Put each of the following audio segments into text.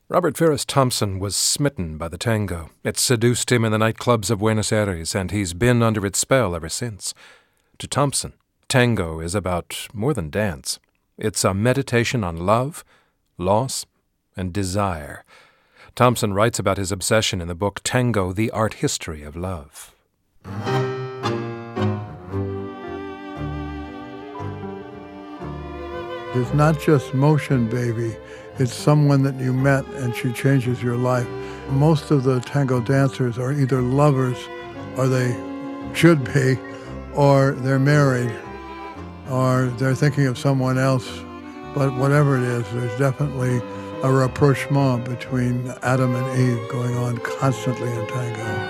Robert Farris Thompson was smitten by the tango. It seduced him in the nightclubs of Buenos Aires, and he's been under its spell ever since. To Thompson, tango is about more than dance. It's a meditation on love, loss, and desire. Thompson writes about his obsession in the book Tango, The Art History of Love. It's not just motion, baby. It's someone that you met and she changes your life. Most of the tango dancers are either lovers, or they should be, or they're married, or they're thinking of someone else. But whatever it is, there's definitely a rapprochement between Adam and Eve going on constantly in tango.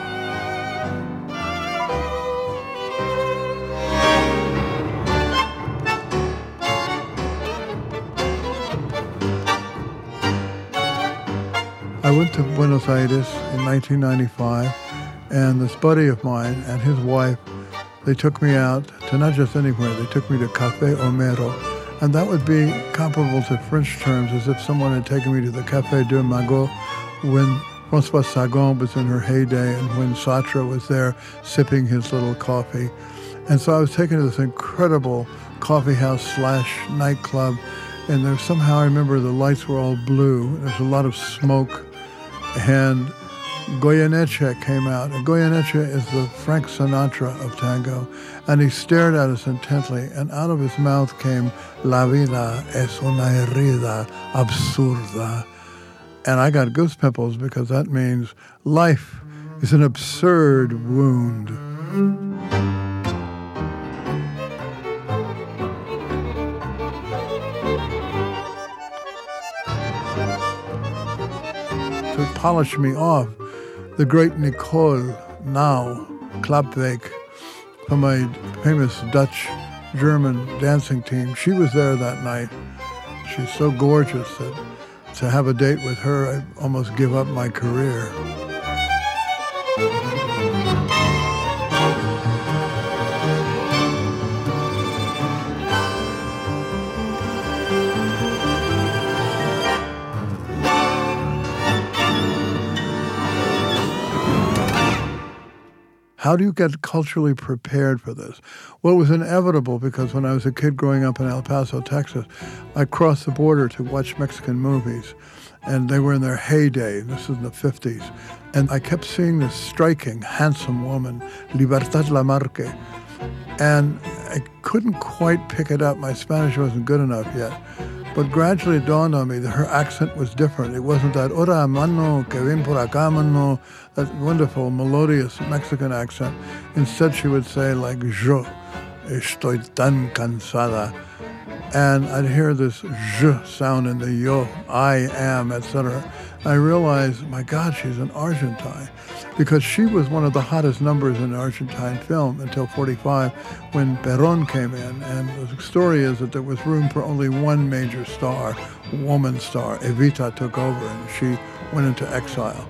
I went to Buenos Aires in 1995, and this buddy of mine and his wife, they took me out to not just anywhere, they took me to Café Homero, and that would be comparable to French terms, as if someone had taken me to the Café de Magot when Françoise Sagan was in her heyday and when Sartre was there sipping his little coffee. And so I was taken to this incredible coffee house / nightclub, and there somehow I remember the lights were all blue, there's a lot of smoke, and Goyeneche came out. And Goyeneche is the Frank Sinatra of tango. And he stared at us intently, and out of his mouth came, La vida es una herida absurda. And I got goose pimples because that means life is an absurd wound. To polish me off, the great Nicole Now Klapwijk from a famous Dutch-German dancing team, she was there that night. She's so gorgeous that to have a date with her, I almost give up my career. How do you get culturally prepared for this? Well, it was inevitable because when I was a kid growing up in El Paso, Texas, I crossed the border to watch Mexican movies, and they were in their heyday. This is in the 50s. And I kept seeing this striking, handsome woman, Libertad Lamarque, and I couldn't quite pick it up. My Spanish wasn't good enough yet. But gradually it dawned on me that her accent was different. It wasn't that, ora, mano, que ven por acá, mano, that wonderful, melodious Mexican accent. Instead, she would say, like, yo estoy tan cansada. And I'd hear this je sound in the yo, I am, etc. I realized, my God, she's an Argentine. Because she was one of the hottest numbers in Argentine film until 45 when Perón came in. And the story is that there was room for only one major star, woman star. Evita took over and she went into exile.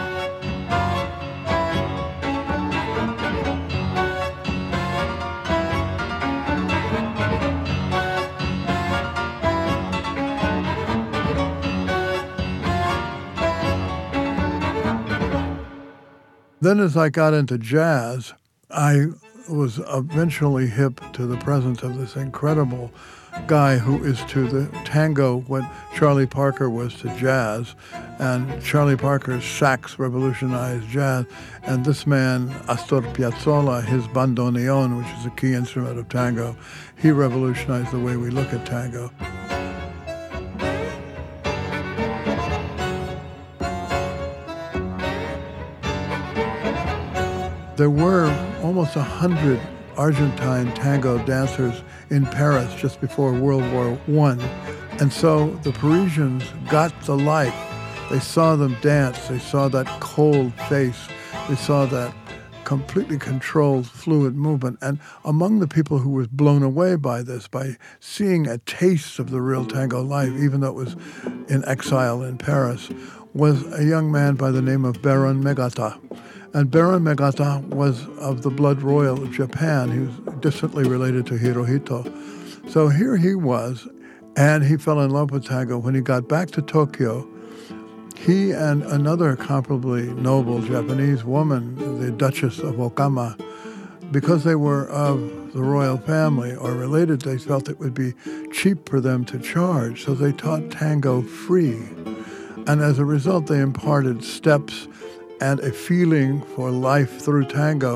Then as I got into jazz, I was eventually hip to the presence of this incredible guy who is to the tango what Charlie Parker was to jazz. And Charlie Parker's sax revolutionized jazz. And this man, Astor Piazzolla, his bandoneon, which is a key instrument of tango, he revolutionized the way we look at tango. There were almost 100 Argentine tango dancers in Paris just before World War I. And so the Parisians got the life. They saw them dance. They saw that cold face. They saw that completely controlled, fluid movement. And among the people who was blown away by this, by seeing a taste of the real tango life, even though it was in exile in Paris, was a young man by the name of Baron Megata. And Baron Megata was of the blood royal of Japan. He was distantly related to Hirohito. So here he was, and he fell in love with tango. When he got back to Tokyo, He and another comparably noble Japanese woman, the Duchess of Okama, because they were of the royal family or related, they felt it would be cheap for them to charge, so they taught tango free. And as a result, they imparted steps and a feeling for life through tango.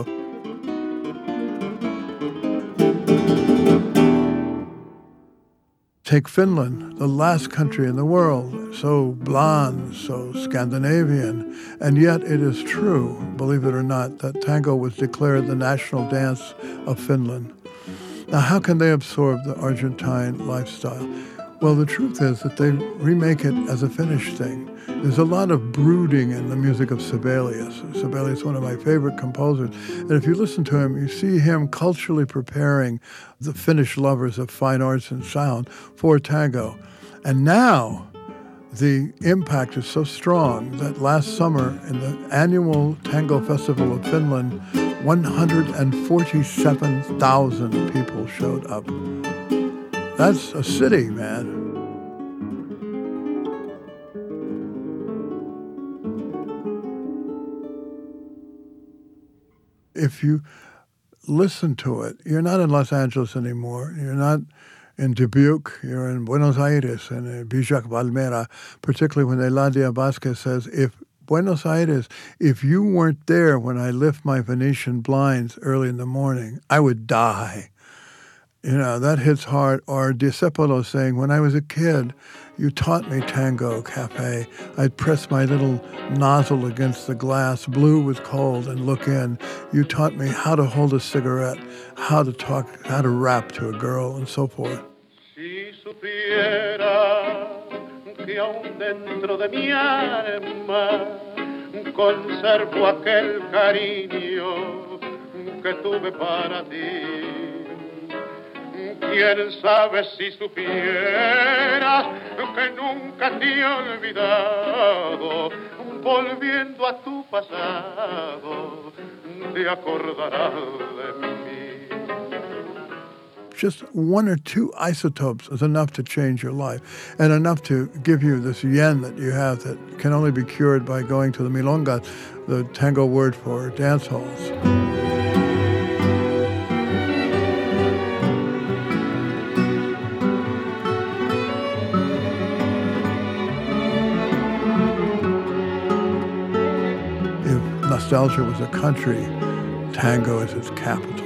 Take Finland, the last country in the world, so blonde, so Scandinavian, and yet it is true, believe it or not, that tango was declared the national dance of Finland. Now, how can they absorb the Argentine lifestyle? Well, the truth is that they remake it as a Finnish thing. There's a lot of brooding in the music of Sibelius. Sibelius is one of my favorite composers. And if you listen to him, you see him culturally preparing the Finnish lovers of fine arts and sound for tango. And now the impact is so strong that last summer in the annual Tango Festival of Finland, 147,000 people showed up. That's a city, man. If you listen to it, you're not in Los Angeles anymore. You're not in Dubuque. You're in Buenos Aires and in Bijac Valmera, particularly when Eladia Vasquez says, if Buenos Aires, if you weren't there when I lift my Venetian blinds early in the morning, I would die. You know, that hits hard. Or Discepolo saying, when I was a kid, you taught me tango, Cafe. I'd press my little nozzle against the glass, blue with cold, and look in. You taught me how to hold a cigarette, how to talk, how to rap to a girl, and so forth. Si supiera que aún dentro de mi alma conservo aquel cariño que tuve para ti. ¿Quién sabe si supieras que nunca te he olvidado? Volviendo a tu pasado, te acordarás de mí. Just one or two isotopes is enough to change your life and enough to give you this yen that you have that can only be cured by going to the milongas, the tango word for dance halls. Nostalgia was a country, tango is its capital.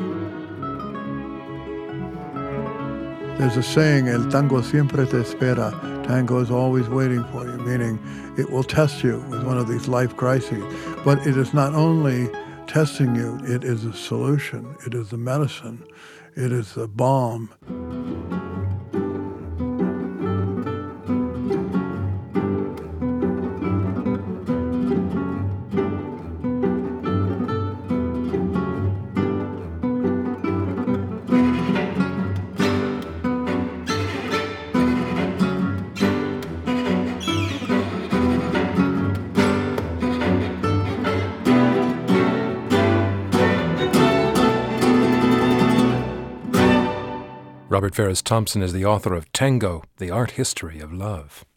There's a saying, el tango siempre te espera. Tango is always waiting for you, meaning it will test you with one of these life crises. But it is not only testing you, it is a solution, it is the medicine, it is the balm. Robert Farris Thompson is the author of Tango, The Art History of Love.